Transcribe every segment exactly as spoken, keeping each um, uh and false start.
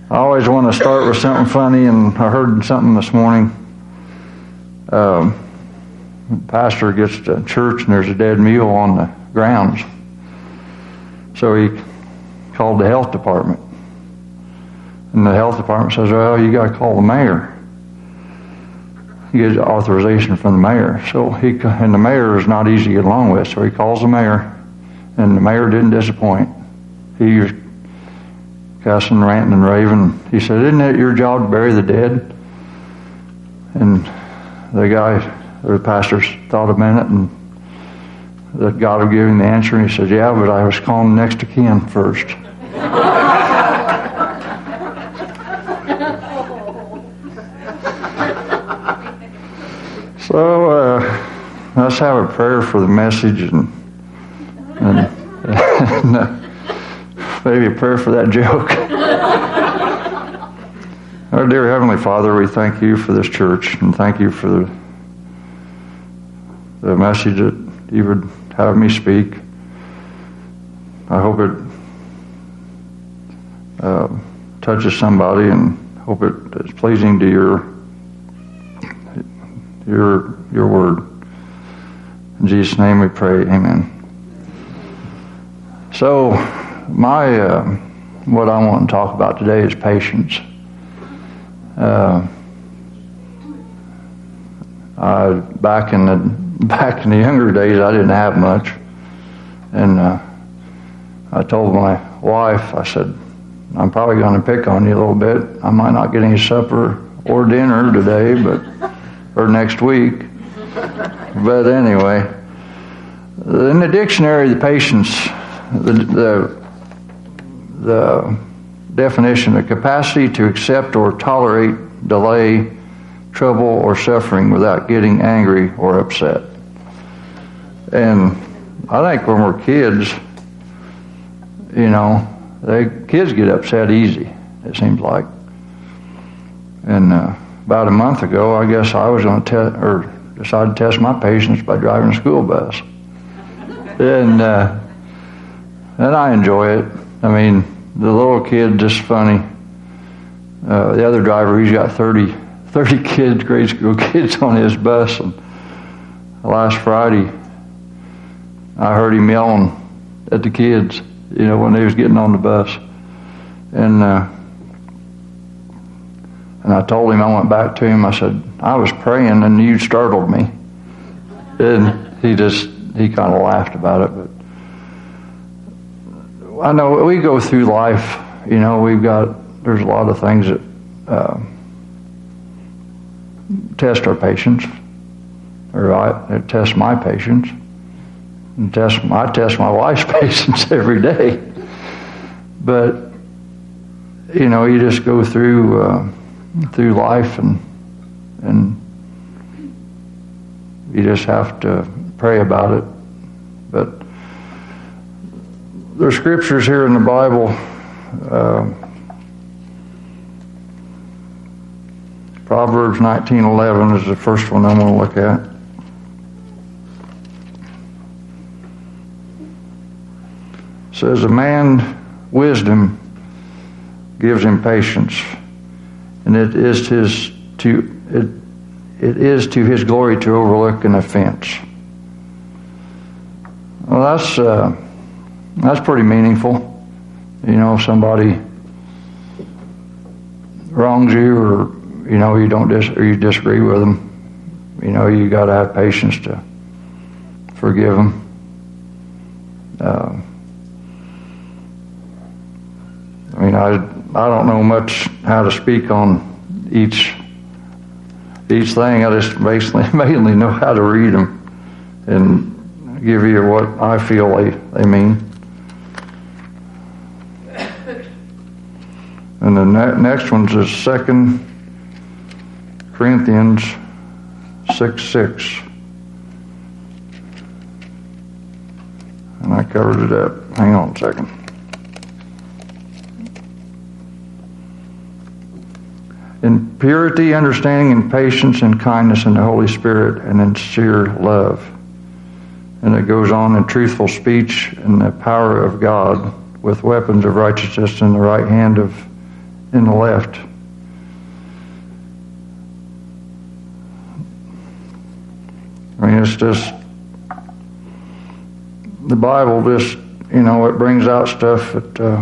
I always want to start with something funny, and I heard something this morning. Um, pastor gets to church, and there's a dead mule on the grounds. So he called the health department. And the health department says, well, you got to call the mayor. He gets authorization from the mayor. So he, and the mayor is not easy to get along with, so he calls the mayor, and the mayor didn't disappoint. He was cussing, ranting, and raving. He said, isn't it your job to bury the dead? And the guy, or the pastor, thought a minute, and that God would give him the answer, and he said, yeah, but I was calling next to kin first. So uh, let's have a prayer for the message, and, and, and uh, maybe a prayer for that joke. Our dear Heavenly Father, we thank you for this church, and thank you for the, the message that you would have me speak. I hope it uh, touches somebody, and hope it is pleasing to your your your word. In Jesus' name we pray, amen. So, my uh, what I want to talk about today is patience. Uh, I, back in the back in the younger days, I didn't have much, and uh, I told my wife, I said, I'm probably going to pick on you a little bit. I might not get any supper or dinner today, but or next week. But anyway, in the dictionary, the patience, the the, the definition, the capacity to accept or tolerate delay, trouble, or suffering without getting angry or upset. And I think when we're kids, you know, they kids get upset easy, it seems like. And uh, about a month ago, I guess I was going to test, or decided to test my patience by driving a school bus. And uh, and I enjoy it. I mean, the little kid, just funny. Uh, the other driver, he's got thirty, thirty kids, grade school kids on his bus. And last Friday, I heard him yelling at the kids, you know, when they was getting on the bus. And uh, and I told him, I went back to him, I said, I was praying and you startled me. And he just, he kind of laughed about it. But I know we go through life, you know, we've got, there's a lot of things that uh, test our patience, or I, it tests my patience, and test, I test my wife's patience every day. But, you know, you just go through uh, through life, and and you just have to pray about it. But there's scriptures here in the Bible. Uh, Proverbs nineteen eleven is the first one I'm going to look at. It says, a man wisdom gives him patience, and it is his to it it is to his glory to overlook an offense. Well, that's uh, that's pretty meaningful. You know, somebody wrongs you, or you know, you don't dis- or you disagree with them. You know, you got to have patience to forgive them. Uh, I mean, I I don't know much how to speak on each each thing. I just basically mainly know how to read them and give you what I feel they, they mean. And the ne- next one's is Second Corinthians six six, and I covered it up. Hang on a second. In purity, understanding, and patience, and kindness, and the Holy Spirit, and in sincere love. And it goes on, in truthful speech, and the power of God, with weapons of righteousness in the right hand of in the left. I mean, it's just, the Bible just, you know, it brings out stuff that uh,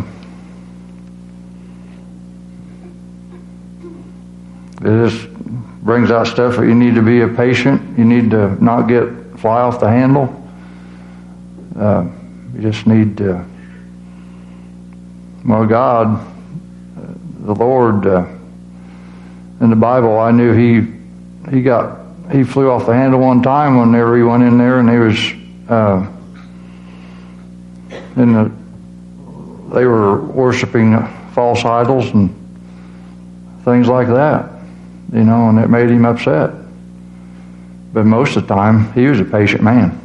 it just brings out stuff that you need to be a patient. You need to not get fly off the handle. Uh, you just need to, well, God, uh, the Lord, uh, in the Bible, I knew he he got he flew off the handle one time whenever he went in there, and he was uh, in the they were worshiping false idols and things like that, you know, and it made him upset. But most of the time, he was a patient man.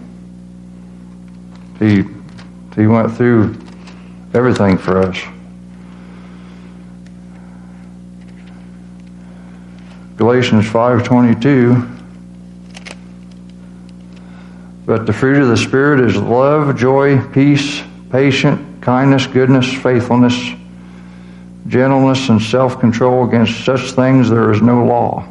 He he went through everything for us. Galatians five twenty-two. But the fruit of the Spirit is love, joy, peace, patience, kindness, goodness, faithfulness, gentleness, and self-control. Against such things there is no law.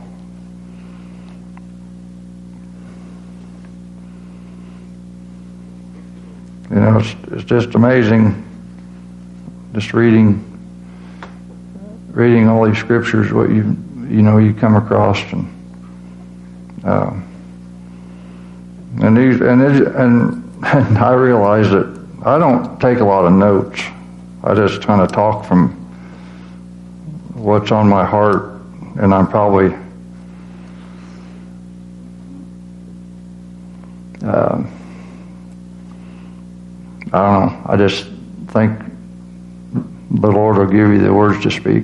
You know, it's, it's just amazing, just reading, reading all these scriptures, what you, you know, you come across, and uh, and these, and it, and, and I realize that I don't take a lot of notes. I just kind of talk from what's on my heart, and I'm probably uh, I don't know. I just think the Lord will give you the words to speak.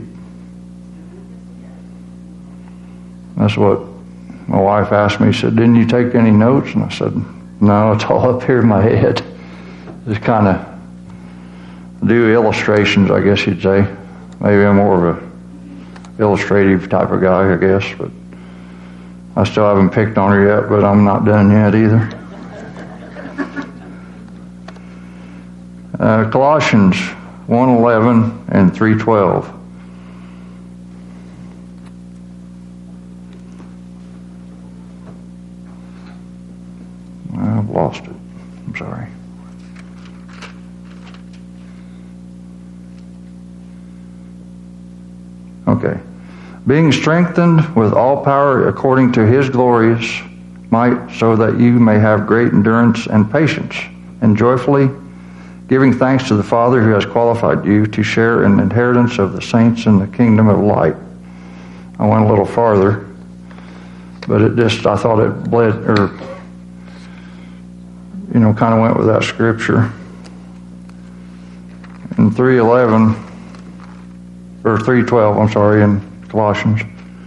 That's what my wife asked me. She said, "Didn't you take any notes?" And I said, "No, it's all up here in my head." Just kind of do illustrations, I guess you'd say. Maybe I'm more of a illustrative type of guy, I guess. But I still haven't picked on her yet, but I'm not done yet either. Uh, Colossians one eleven and three twelve. I've lost it. I'm sorry. Okay. Being strengthened with all power according to his glorious might, so that you may have great endurance and patience, and joyfully giving thanks to the Father who has qualified you to share in the inheritance of the saints in the kingdom of light. I went a little farther, but it just, I thought it bled, or, you know, kind of went with that scripture. In three eleven, or three twelve, I'm sorry, in Colossians.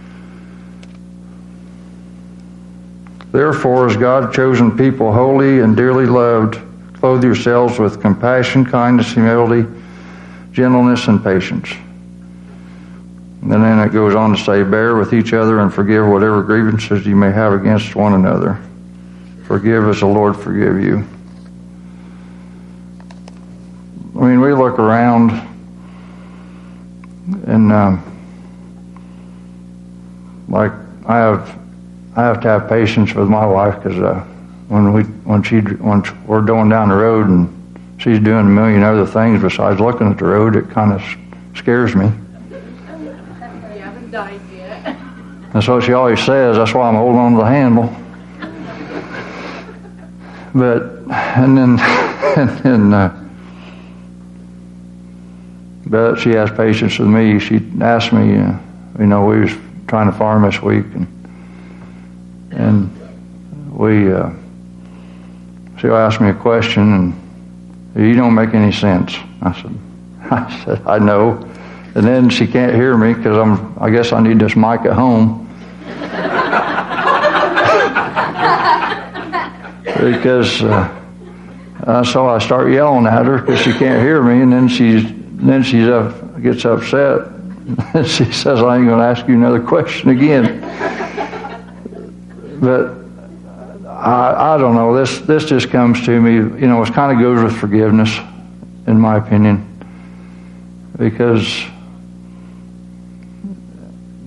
Therefore, as God chosen people, holy and dearly loved, clothe yourselves with compassion, kindness, humility, gentleness, and patience. And then it goes on to say, bear with each other and forgive whatever grievances you may have against one another. Forgive as the Lord forgive you. I mean, we look around and um, like I have, I have to have patience with my wife, because uh, when we when she when we're going down the road and she's doing a million other things besides looking at the road, it kind of scares me. You haven't died yet. That's what she always says. That's why I'm holding on to the handle. But and then and then. Uh, But she has patience with me. She asked me, uh, you know, we was trying to farm this week, and and we, uh, she'll ask me a question, and you don't make any sense. I said, I said, I know. And then she can't hear me because I'm, I guess I need this mic at home. because uh, uh, so I start yelling at her because she can't hear me, and then she's. And then she up, gets upset, and she says, I ain't going to ask you another question again. But I, I don't know, this this just comes to me, you know, it kind of goes with forgiveness, in my opinion. Because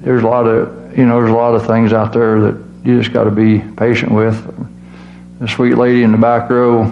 there's a lot of, you know, there's a lot of things out there that you just got to be patient with. The sweet lady in the back row,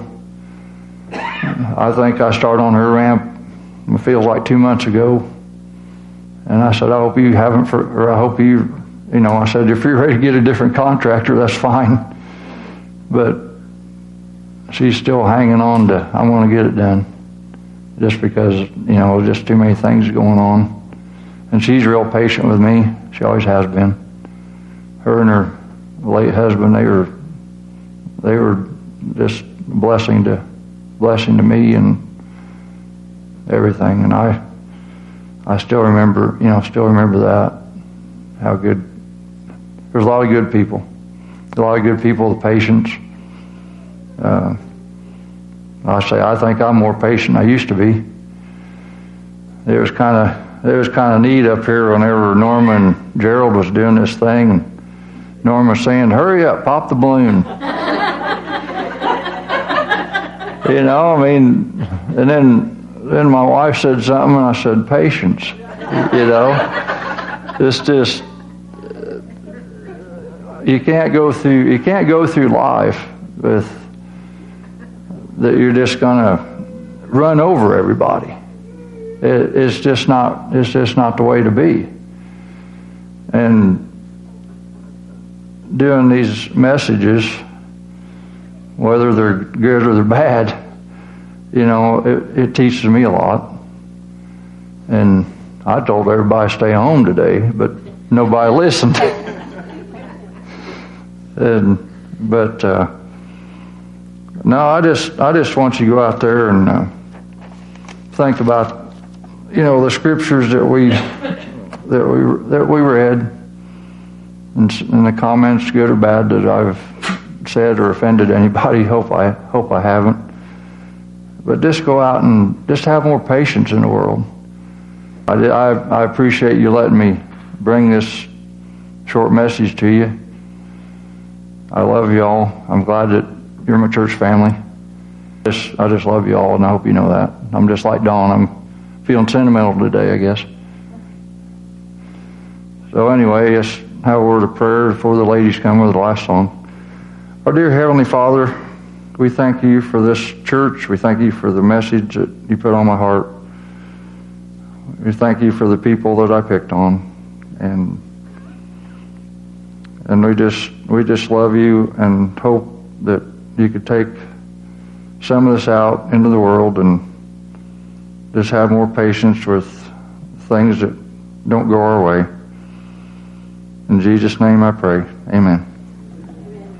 I think I started on her ramp, it feels like two months ago. And I said, I hope you haven't, for, or I hope you, you know, I said, if you're ready to get a different contractor, that's fine. But she's still hanging on to, I want to get it done. Just because, you know, just too many things going on. And she's real patient with me. She always has been. Her and her late husband, they were, they were just blessing to, blessing to me and everything. And I, I still remember, you know, still remember that, how good, there's a lot of good people. A lot of good people with patience. Uh, I say, I think I'm more patient than I used to be. It was kind of, it was kind of neat up here whenever Norma and Gerald was doing this thing, and Norma was saying, hurry up, pop the balloon. You know, I mean, and then, then my wife said something, and I said, patience. You know, it's just, you can't go through, you can't go through life with, that you're just going to run over everybody. It, it's just not, it's just not the way to be. And doing these messages, whether they're good or they're bad, you know, it, it teaches me a lot. And I told everybody to stay home today, but nobody listened. and, but, uh, no, I just, I just want you to go out there and uh, think about, you know, the scriptures that we, that we, that we read, and, and the comments, good or bad, that I've said or offended anybody. Hope I, hope I haven't. But just go out and just have more patience in the world. I, I, I appreciate you letting me bring this short message to you. I love you all. I'm glad that you're my church family. Just, I just love you all, and I hope you know that. I'm just like Dawn. I'm feeling sentimental today, I guess. So anyway, let's have a word of prayer before the ladies come with the last song. Our dear Heavenly Father, we thank you for this church. We thank you for the message that you put on my heart. We thank you for the people that I picked on. And and we just we just love you and hope that you could take some of this out into the world and just have more patience with things that don't go our way. In Jesus' name I pray. Amen.